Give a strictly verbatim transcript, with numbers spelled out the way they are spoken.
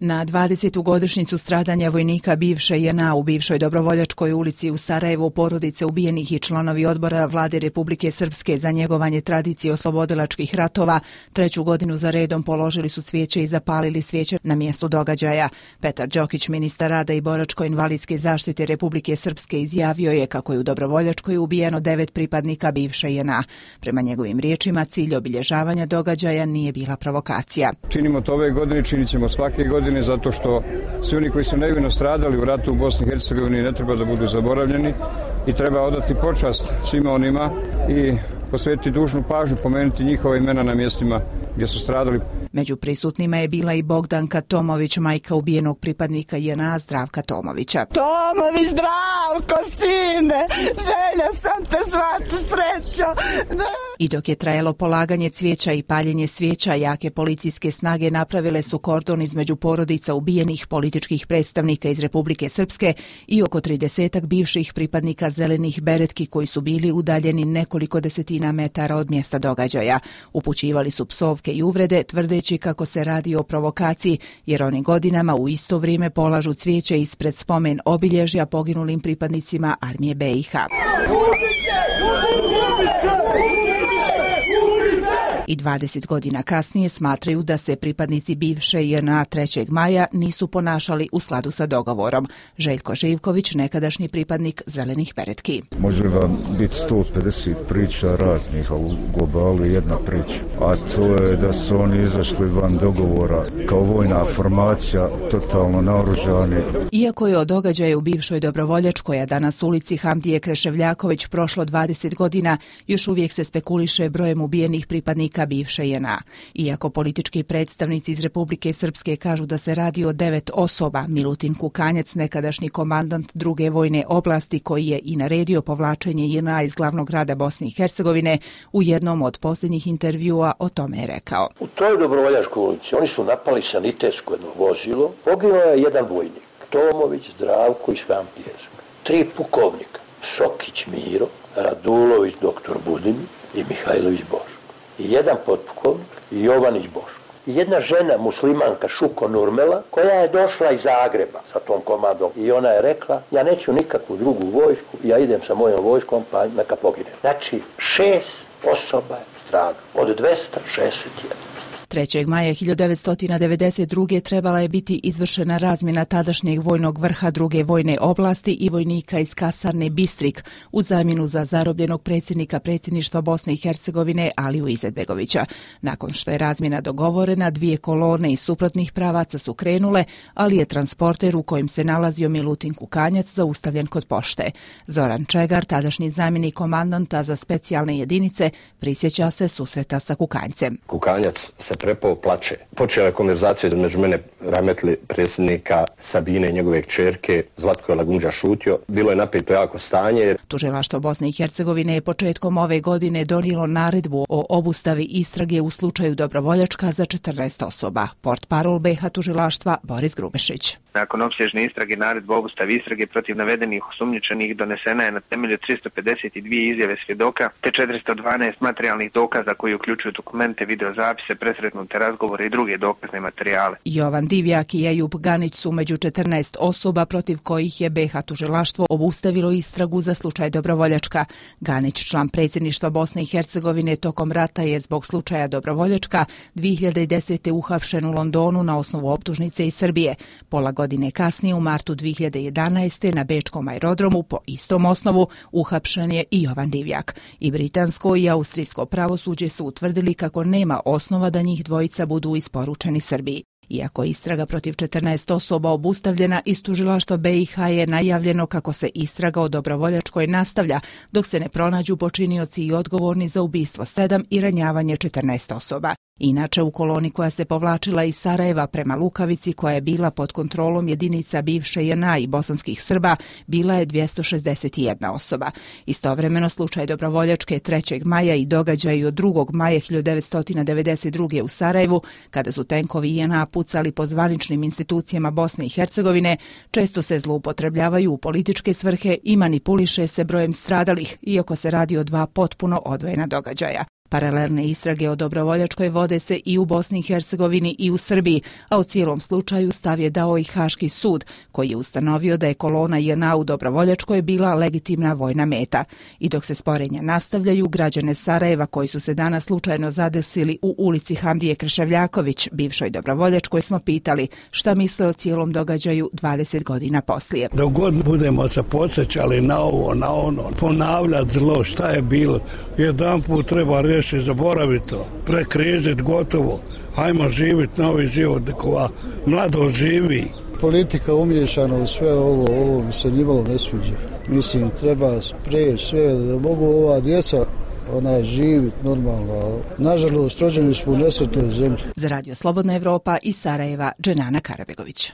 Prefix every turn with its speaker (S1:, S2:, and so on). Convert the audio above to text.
S1: Na dvadesetu godišnjicu stradanja vojnika bivše J N A u bivšoj Dobrovoljačkoj ulici u Sarajevu, porodice ubijenih i članovi odbora Vlade Republike Srpske za njegovanje tradicije oslobodilačkih ratova treću godinu za redom položili su cvijeće i zapalili svijeće na mjestu događaja. Petar Đokić, ministar rada i boračko-invalidske zaštite Republike Srpske, izjavio je kako je u Dobrovoljačkoj ubijeno devet pripadnika bivše J N A. Prema njegovim riječima, cilj obilježavanja događaja nije bila provokacija.
S2: Činimo to ove godine, činit ćemo svake godine, zato što svi oni koji su nevino stradali u ratu u Bosni i Hercegovini ne treba da budu zaboravljeni i treba odati počast svima onima i posvetiti dužnu pažnju, pomenuti njihova imena na mjestima gdje su stradali.
S1: Među prisutnima je bila i Bogdanka Tomović, majka ubijenog pripadnika J N A Zdravka Tomovića.
S3: Tomović, Zdravko, sine, želja sam te zvati, srećo.
S1: I dok je trajalo polaganje cvijeća i paljenje svijeća, jake policijske snage napravile su kordon između porodica ubijenih političkih predstavnika iz Republike Srpske i oko tridesetak bivših pripadnika zelenih beretki koji su bili udaljeni nekoliko desetina metara od mjesta događaja. Upućivali su psovke i uvrede, tvrdeći kako se radi o provokaciji, jer oni godinama u isto vrijeme polažu cvijeće ispred spomen obilježja poginulim pripadnicima armije B i H. I dvadeset godina kasnije smatraju da se pripadnici bivše J N A trećeg maja nisu ponašali u skladu sa dogovorom. Željko Živković, nekadašnji pripadnik zelenih beretki.
S4: Može vam biti sto pedeset priča raznih, a u globalu jedna priča. A to je da su oni izašli van dogovora kao vojna formacija, totalno naoružani.
S1: Iako je o događaju u bivšoj Dobrovoljačkoj, a danas ulici Hamdije Kreševljaković prošlo dvadeset godina, još uvijek se spekuliše brojem ubijenih pripadnika bivše J N A. Iako politički predstavnici iz Republike Srpske kažu da se radi o devet osoba, Milutin Kukanjac, nekadašnji komandant druge vojne oblasti koji je i naredio povlačenje J N A iz glavnog grada Bosne i Hercegovine, u jednom od posljednjih intervjua o tome je rekao.
S5: U toj Dobrovoljačkoj ulici oni su napali sanitetsko jedno vozilo, poginuo je jedan vojnik, Tomović, Zdravko i Švampijezak, tri pukovnika, Sokić Miro, Radulović doktor Budin i Mihajlović Boško. I jedan potpukovnik, Jovanić Boško. I jedna žena, muslimanka Šuko Nurmela, koja je došla iz Zagreba sa tom komandom. I ona je rekla, ja neću nikakvu drugu vojsku, ja idem sa mojom vojskom, pa neka poginem. Znači, šest osoba je stradalo od dvesta šezdeset jedan.
S1: trećeg maja hiljadu devetsto devedeset druge trebala je biti izvršena razmjena tadašnjeg vojnog vrha druge vojne oblasti i vojnika iz kasarne Bistrik u zamjenu za zarobljenog predsjednika predsjedništva Bosne i Hercegovine Aliju Izetbegovića. Nakon što je razmjena dogovorena, dvije kolone iz suprotnih pravaca su krenule, ali je transporter u kojem se nalazio Milutin Kukanjac zaustavljen kod pošte. Zoran Čegar, tadašnji zamjenik komandanta za specijalne jedinice, prisjeća se susreta sa Kukanjcem.
S6: Kukanjac se prepao, plače. Počela je konverzacija između mene, rahmetli predsjednika, Sabine i njegove kćerke. Zlatko je Lagunđa šutio. Bilo je napeto jako stanje.
S1: Tužilaštvo Bosne i Hercegovine je početkom ove godine donijelo naredbu o obustavi istrage u slučaju Dobrovoljačka za četrnaest osoba. Portparol B H tužilaštva Boris Grubešić.
S7: Nakon opsežne istrage naredba obustavi istrage protiv navedenih osumnjičenih donesena je na temelju tristo pedeset dvije izjave svjedoka te četiristo dvanaest materijalnih dokaza koji uključuju dokumente, videozapise, presretnute razgovore i druge dokazne materijale.
S1: Jovan Divjak i Ejub Ganić su među četrnaest osoba protiv kojih je B H tužilaštvo obustavilo istragu za slučaj Dobrovoljačka. Ganić, član predsjedništva Bosne i Hercegovine tokom rata, je zbog slučaja Dobrovoljačka dvije hiljade desete uhapšen u Londonu na osnovu optužnice iz Srbije. Pola godine kasnije, u martu dvije hiljade jedanaeste na bečkom aerodromu po istom osnovu uhapšen je i Jovan Divjak. I britansko i austrijsko pravosuđe su utvrdili kako nema osnova da njih dvojica budu isporučeni Srbiji. Iako je istraga protiv četrnaest osoba obustavljena, iz tužilaštva B i H je najavljeno kako se istraga o Dobrovoljačkoj nastavlja, dok se ne pronađu počinioci i odgovorni za ubistvo sedam i ranjavanje četrnaest osoba. Inače, u koloni koja se povlačila iz Sarajeva prema Lukavici, koja je bila pod kontrolom jedinica bivše J N A i bosanskih Srba, bila je dvjesto šezdeset jedna osoba. Istovremeno, slučaj Dobrovoljačke trećeg maja i događaji od drugog maja hiljadu devetsto devedeset druge u Sarajevu, kada su tenkovi J N A pucali po zvaničnim institucijama Bosne i Hercegovine, često se zloupotrebljavaju u političke svrhe i manipuliše se brojem stradalih, iako se radi o dva potpuno odvojena događaja. Paralelne istrage o Dobrovoljačkoj vode se i u Bosni i Hercegovini i u Srbiji, a u cijelom slučaju stav je dao i Haški sud, koji je ustanovio da je kolona J N A u Dobrovoljačkoj bila legitimna vojna meta. I dok se sporenja nastavljaju, građane Sarajeva koji su se danas slučajno zadesili u ulici Hamdije Krševljaković, bivšoj Dobrovoljačkoj, smo pitali šta misle o cijelom događaju dvadeset godina poslije.
S8: Dok god budemo se podsjećali na ovo, na ono, ponavljati zlo, šta je bilo, jedan put treba riješiti, zaboraviti to, prekrižiti, gotovo, hajmo živjeti novi život, kova mladost živi.
S9: Politika umiješana u sve ovo, ovo mi se nimalo ne sviđa. Mislim, treba prijeći sve, da mogu ova djeca ona živjeti normalno. Nažalost, rođeni smo u nesretnoj zemlji.
S1: Za Radio Slobodna Evropa iz Sarajeva, Dženana Karabegović.